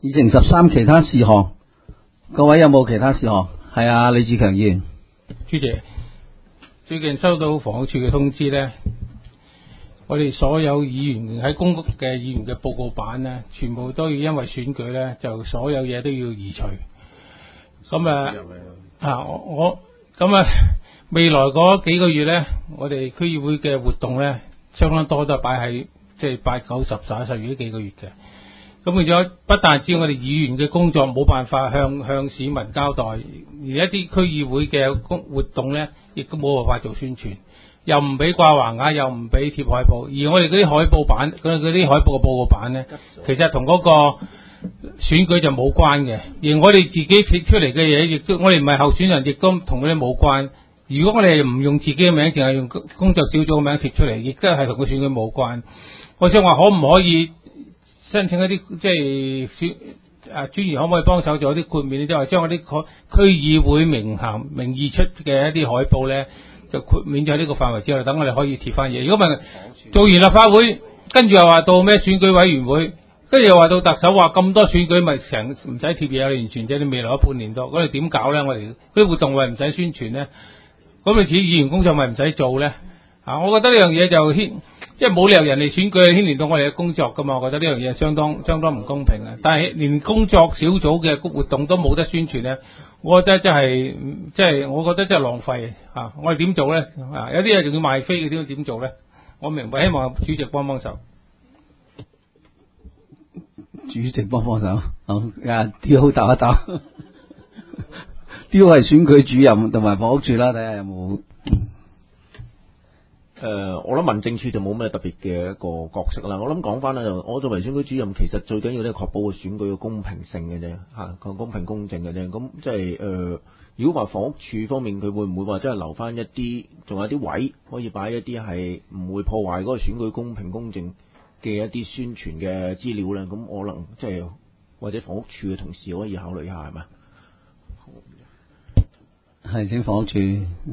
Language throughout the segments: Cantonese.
議程13其他事項，各位有冇其他事項？係啊，李志強議員。 主席，最近收到房屋署嘅通知咧，我哋所有議員喺公屋嘅議員嘅報告版咧，全部都要因為選舉咧，就所有嘢都要移除。咁我未來嗰幾個月咧，我哋區議會嘅活動咧，相當多都係擺喺即係8、9、10、11、12呢幾個月嘅。咁變咗，不但止我哋議員嘅工作冇辦法向市民交代，而一啲區議會嘅活動咧，亦都冇辦法做宣傳，又唔俾掛橫額，又唔俾貼海報。而我哋嗰啲海報版，嗰啲海報嘅報告版咧，其實同嗰個選舉就冇關嘅。而我哋自己貼出嚟嘅嘢，亦都我哋唔係候選人，亦都同嗰啲冇關。如果我哋唔用自己嘅名，淨係用工作小組嘅名貼出嚟，亦都係同個選舉冇關。我想話可唔可以申請一啲即係專員可唔可以幫手做一啲豁免，即係話將嗰啲區議會名義出嘅一啲海報咧，就豁免咗呢個範圍之後，等我哋可以貼翻嘢。如果唔係做完立法會，跟住又話到咩選舉委員會，跟住又話到特首話咁多選舉，咪成唔使貼嘢，完全即係你未來嗰半年多，咁你點搞咧？我哋嗰啲活動咪唔使宣傳咧？咁你自己議員工作咪唔使做咧？我覺得呢樣嘢就即係冇理由人哋選舉牽連到我哋嘅工作噶嘛，我覺得呢樣嘢相當唔公平啊！但係連工作小組嘅活動都冇得宣傳咧，我覺得真係我覺得真係浪費啊！我哋點做咧？有啲嘢仲要賣飛嘅，點做咧？我明白，希望主席幫手。 主席幫手，好，D.O. 答一答，D.O. 係選舉主任同埋房屋處啦，睇下有冇。 我諗民政處就冇咩特別嘅一個角色啦。我諗講翻啦，我作為選舉主任，其實最緊要咧確保個選舉嘅公平性嘅啫，個公平公正嘅啫。咁即係如果話房屋處方面，佢會唔會話真係留翻一啲，仲有啲位可以擺一啲係唔會破壞嗰個選舉公平公正嘅一啲宣傳嘅資料咧？咁可能即係或者房屋處嘅同事可以考慮下，係咪？ 係，請房屋處。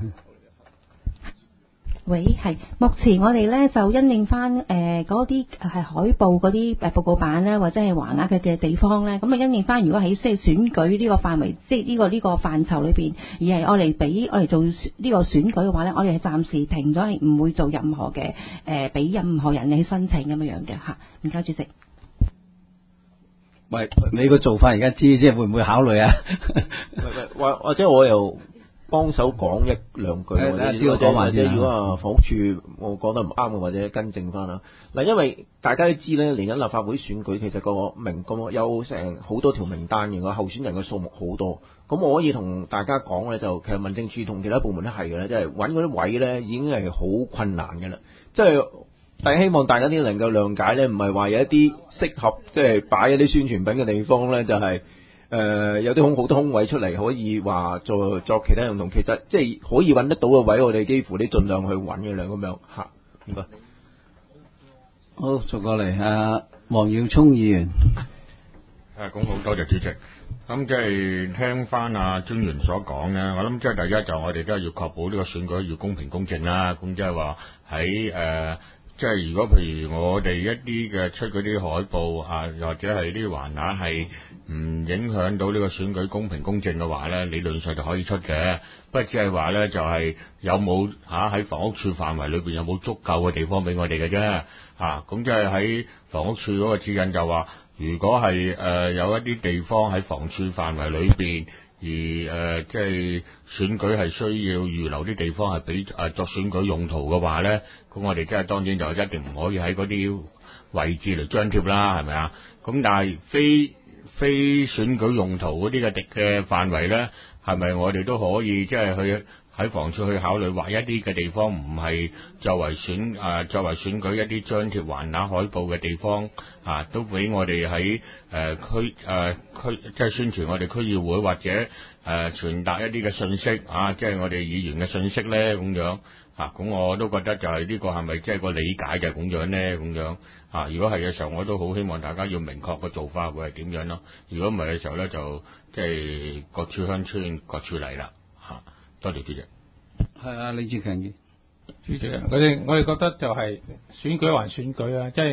喂，係目前我哋咧就因應翻嗰啲係海報嗰啲報告版咧，或者係橫額嘅地方咧，咁啊因應翻如果喺即係選舉呢個範圍，即係呢個範疇裏邊，而係我哋做呢個選舉嘅話咧，我哋係暫時停咗，係唔會做任何嘅俾任何人去申請咁樣嘅嚇。唔該，主席。 喂，你個做法而家知，即係會唔會考慮啊？ 或者我又幫手講一兩句，或者如果房屋處我講得唔啱嘅，或者更正翻啦。嗱，因為大家都知咧，嚟緊立法會選舉其實個有成好多條名單嘅，個候選人嘅數目好多。咁我可以同大家講咧，就其實民政處同其他部門都係嘅咧，即係揾嗰啲位咧已經係好困難嘅啦。即係但係希望大家都能夠諒解咧，唔係話有一啲適合即係擺一啲宣傳品嘅地方咧，就係有啲好多空位出嚟，可以話作其他用途。其實即係可以揾得到嘅位，我哋幾乎都盡量去揾嘅啦，咁樣嚇。唔該。 好，續過嚟黃耀聰議員。 咁好多謝主席。咁即係聽翻專員所講咧，我諗即係第一就我哋都係要確保呢個選舉要公平公正啦。咁即係話喺即係如果譬如我哋一啲嘅出嗰啲海報或者係啲橫額係唔影響到呢個選舉公平公正嘅話咧，理論上就可以出嘅。不過只係話咧就係有冇喺房屋處範圍裏邊有冇足夠嘅地方俾我哋嘅啫。咁即係喺房屋處嗰個指引就話，如果係有一啲地方喺房處範圍裏邊，而即係選舉係需要預留啲地方係俾作選舉用途嘅話咧，咁我哋即係當然就一定唔可以喺嗰啲位置嚟張貼啦，係咪啊？咁但係非選舉用途嗰啲嘅範圍咧，係咪我哋都可以即係去喺房處去考慮劃一啲嘅地方，唔係作為選舉一啲張貼橫額海報嘅地方都俾我哋喺區即係宣傳我哋區議會或者傳達一啲嘅信息即係我哋議員嘅信息咧咁樣咁我都覺得就係呢個係咪即係個理解嘅咁樣咧咁樣如果係嘅時候，我都好希望大家要明確個做法會係點樣咯。如果唔係嘅時候咧，就即係各處鄉村各處嚟啦多謝主席。 係李志強議。 主席，我哋覺得就係選舉還選舉即係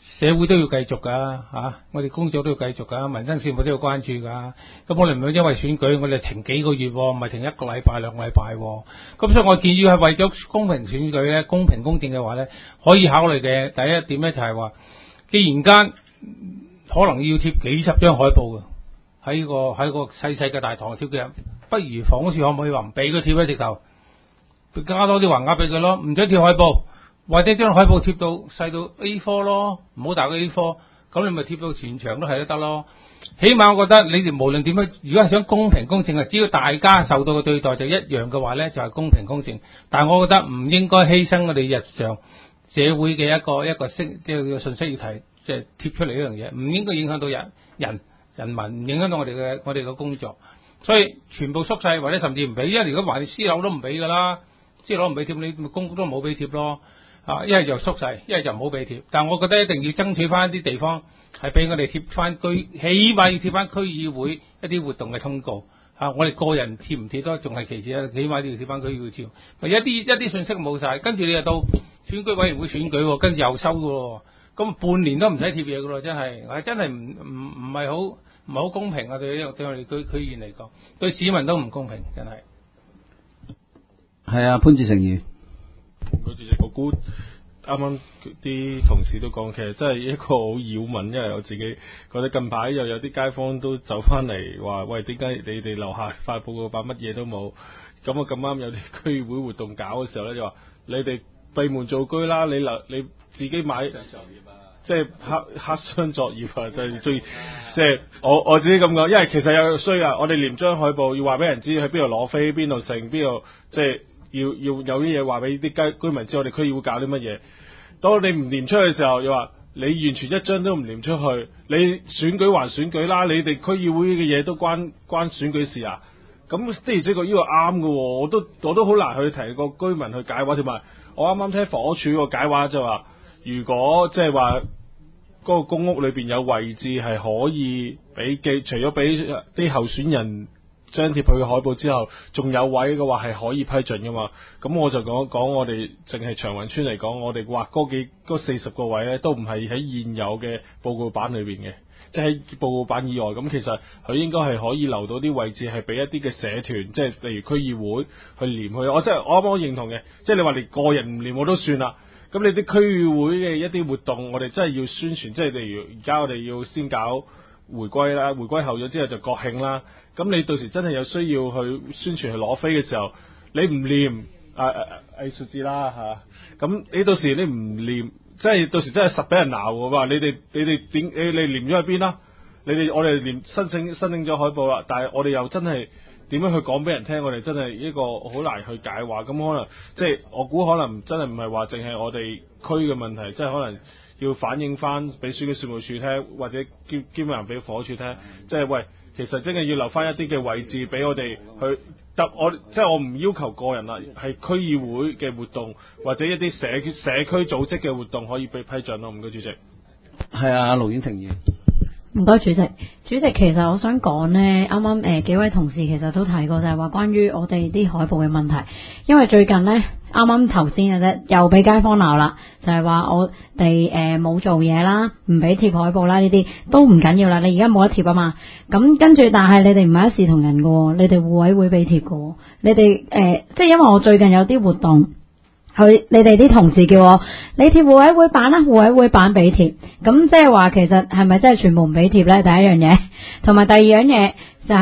社會都要繼續噶嚇，我哋工作都要繼續噶，民生事務都要關注噶。咁我哋唔會因為選舉，我哋停幾個月，唔係停1個禮拜、2個禮拜。咁所以我建議係為咗公平選舉咧，公平公正嘅話咧，可以考慮嘅第一點咧就係話，既然間可能要貼幾十張海報嘅，喺個細細嘅大堂貼嘅，不如房屋署可唔可以話唔俾佢貼喺直頭，加多啲橫額俾佢咯，唔准貼海報。或者將海報貼到細到 A4 咯，唔好大過 A4，咁你咪貼到全場都係都得咯。起碼我覺得你哋無論點樣，如果係想公平公正啊，只要大家受到嘅對待就一樣嘅話咧，就係公平公正。但係我覺得唔應該犧牲我哋日常社會嘅一個信息要提，即係貼出嚟呢樣嘢，唔應該影響到人民，唔影響到我哋嘅工作。所以全部縮細或者甚至唔俾，因為如果還私樓都唔俾噶啦，私樓唔俾貼，你咪公屋都唔好俾貼咯。一係就縮細，一係就唔好俾貼。但係我覺得一定要爭取翻啲地方係俾我哋貼翻起碼要貼翻區議會一啲活動嘅通告。我哋個人貼唔貼都仲係其次啊，起碼都要貼翻區議會照。一啲信息冇晒，跟住你又到選舉委員會選舉，跟住又收嘅，咁半年都唔使貼嘢嘅咯，真係唔係好公平啊！對我哋區議員嚟講，對市民都唔公平，真係。 係啊，潘志成議員。 主席，我估啱啱啲同事都講，其實真係一個好擾民，因為我自己覺得近排又有啲街坊都走翻嚟話，喂，點解你哋樓下塊報告板乜嘢都冇？咁啊咁啱有啲區議會活動搞嘅時候咧，就話你哋閉門造車啦，你自己買，即係黑箱作業啊，就係最即係我自己咁講，因為其實有衰啊，我哋連張海報要話俾人知喺邊度攞飛，邊度剩，邊度即係。要有啲嘢話俾啲居民知，我哋區議會搞啲乜嘢。當你唔連出去嘅時候，又話你完全一張都唔連出去，你選舉還選舉啦，你哋區議會嘅嘢都關選舉事啊？咁的而且確呢個啱嘅，我都好難去提個居民去解話，同埋我啱啱聽房屋署個解話就話，如果即係話嗰個公屋裏邊有位置係可以除咗俾啲候選人張貼佢嘅海報之後，仲有位嘅話係可以批准噶嘛？咁我就講我哋淨係長雲村嚟講，我哋劃嗰40個位咧，都唔係喺現有嘅報告板裏邊嘅，即係喺報告板以外。咁其實佢應該係可以留到啲位置係俾一啲嘅社團，即係例如區議會去連去。我啱啱認同嘅，即係你話連個人唔連我都算啦。咁你啲區議會嘅一啲活動，我哋真係要宣傳，即係例如而家我哋要先搞回歸啦，回歸後咗之後就國慶啦。咁你到時真係有需要去宣傳去攞飛嘅時候，你唔念藝術節啦嚇，咁你到時你唔念，即係到時真係實俾人鬧嘅嘛。你哋點你念咗去邊啦？我哋念申請咗海報啦，但係我哋又真係點樣去講俾人聽？我哋真係一個好難去解話。咁可能即係我估可能真係唔係話淨係我哋區嘅問題，即係可能要反映翻俾選舉事務處聽，或者兼埋俾房屋處聽，即係喂。其實真係要留翻一啲嘅位置俾我哋去即係我唔要求個人啦，係區議會嘅活動或者一啲社區組織嘅活動可以被批准咯。唔該，主席。 係啊，盧婉婷議員。 唔該，主席。主席，其實我想講呢，啱啱幾位同事其實都提過，就係話關於我哋啲海報嘅問題。因為最近呢，啱啱頭先嘅啫，又俾街坊鬧啦，就係話我哋冇做嘢啦，唔俾貼海報啦，呢啲都唔緊要啦。你而家冇得貼啊嘛，咁跟住，但係你哋唔係一視同仁㗎，你哋互委會俾貼㗎，你哋即係因為我最近有啲活動。你哋啲同事叫我你貼互委會版啦，互委會版俾貼，咁即係話其實係咪真係全部唔俾貼咧？第一樣嘢，同埋第二樣嘢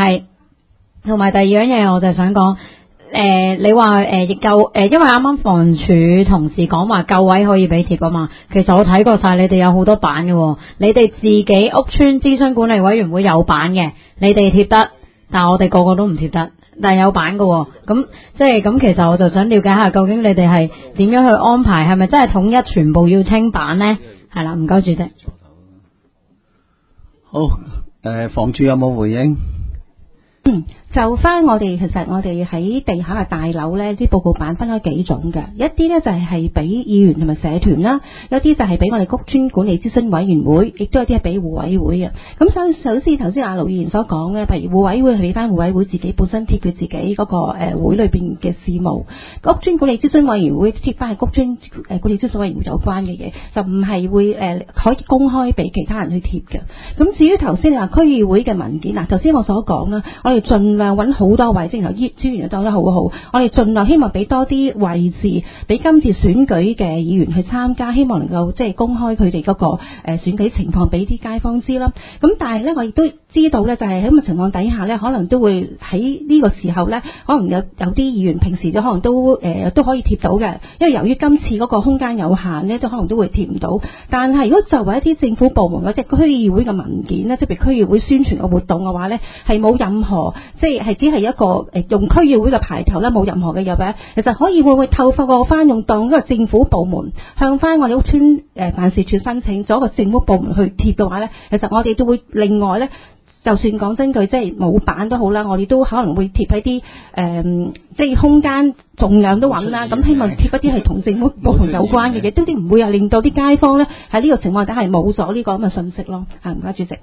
我就想講，你話因為啱啱房署同事講話夠位可以俾貼啊嘛，其實我睇過晒，你哋有好多版嘅，你哋自己屋邨諮詢管理委員會有版嘅，你哋貼得，但係我哋個個都唔貼得。但係有版嘅，咁即係咁，其實我就想了解下，究竟你哋係點樣去安排？係咪真係統一全部要清版呢？係啦，唔該，主席。 好，房署有冇回應？ 就翻我哋，其實我哋喺地下嘅大樓咧，啲報告板分開幾種嘅，一啲咧就係俾議員同埋社團啦，有啲就係俾我哋屋邨管理諮詢委員會，亦都有啲係俾互委會嘅。咁首先頭先阿盧議員所講嘅，譬如互委會係俾翻互委會自己本身貼佢自己嗰個會裏邊嘅事務，屋邨管理諮詢委員會貼翻係屋邨管理諮詢委員會有關嘅嘢，就唔係會可以公開俾其他人去貼嘅。咁至於頭先你話區議會嘅文件，嗱頭先我所講啦，我哋盡量揾好多位，正如資源就講得好好，我哋盡量希望俾多啲位置俾今次選舉嘅議員去參加，希望能夠即係公開佢哋嗰個選舉情況俾啲街坊知啦。咁但係咧，我亦都知道咧，就係喺咁嘅情況底下咧，可能都會喺呢個時候咧，可能有啲議員平時都可能都可以貼到嘅，因為由於今次嗰個空間有限咧，都可能都會貼唔到。但係如果作為一啲政府部門或者區議會嘅文件咧，即係譬如區議會宣傳嘅活動嘅話咧，係冇任何即係只係一個用區議會嘅牌頭啦，冇任何嘅入嘅，其實可以會透過翻用當一個政府部門向翻我哋屋邨辦事處申請咗一個政府部門去貼嘅話咧，其實我哋都會另外咧，就算講真句，即係冇板都好啦，我哋都可能會貼喺啲即係空間重量都揾啦，咁希望貼一啲係同政府部門有關嘅嘢，都唔會係令到啲街坊咧喺呢個情況底下係冇咗呢個咁嘅信息咯。唔該，主席。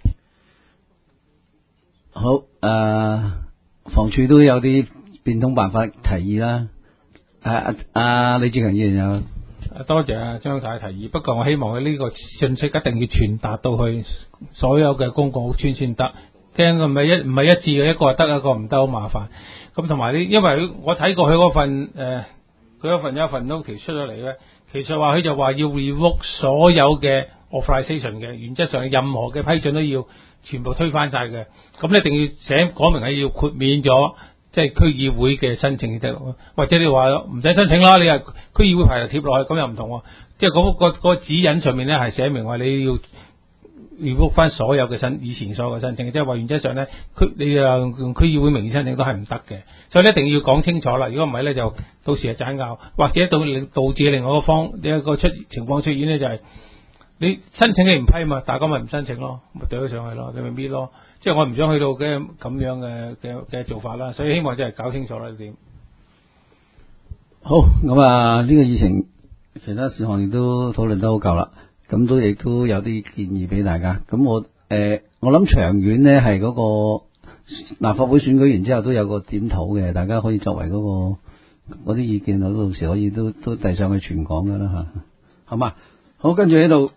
好，房署都有啲變通辦法提議啦。李志強議員有。 多謝張太提議，不過我希望佢呢個信息一定要傳達到去所有嘅公共屋邨先得。驚唔係一致嘅，一個得一個唔得，好麻煩。咁同埋呢，因為我睇過佢嗰份佢有一份 notice 出咗嚟咧，其實話佢就話要 revoke 所有嘅 authorization 嘅，原則上任何嘅批准都要全部推翻晒嘅。咁一定要寫講明係要豁免咗。即係區議會嘅申請得，或者你話唔使申請啦，你係區議會牌就貼落去，咁又唔同喎。即係嗰個指引上面咧係寫明話你要 revoke 翻所有嘅以前所有嘅申請，即係話原則上咧你用區議會名義申請都係唔得嘅，所以一定要講清楚啦。如果唔係咧，就到時係爭拗，或者導致另外一個方一個情況出現咧，就係你申請你唔批嘛，大家咪唔申請咯，咪對咗上去咯，你咪搣咯。即係我唔想去到嘅咁樣嘅做法啦，所以希望真係搞清楚啦呢點。 好，咁呢個議程其他事項亦都討論得好夠啦，咁亦都有啲建議俾大家。咁我諗長遠呢係嗰個立法會選舉完之後都有個檢討嘅，大家可以作為嗰啲意見，到時可以都遞上去全港噶啦吓，好嘛？好，跟住喺度。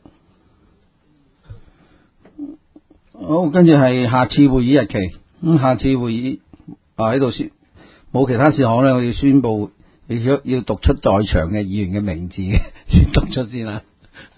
好，跟住係下次會議日期。下次會議喺度冇其他事項咧，我要宣布要讀出在場嘅議員嘅名字，先讀出先啦。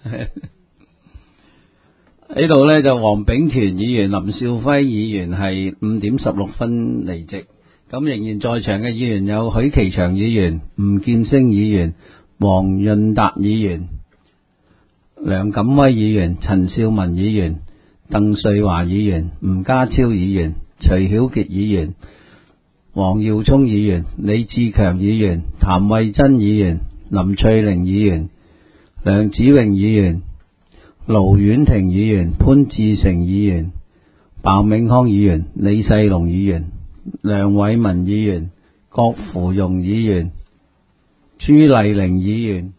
喺度咧就黃炳權議員、林少輝議員係5點16分離席。咁仍然在場嘅議員有許其祥議員、吳劍星議員、黃潤達議員、梁錦威議員、陳少文議員、鄧瑞華議員、吳家超議員、徐曉傑議員、黃耀聰議員、李志強議員、譚慧珍議員、林翠玲議員、梁子穎議員、盧婉婷議員、潘志成議員、鮑永康議員、李世龍議員、梁偉文議員、郭芙蓉議員、朱麗玲議員，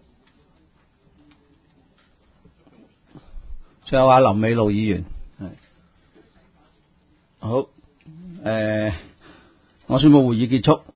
仲有林美露議員。好，我宣布會議結束。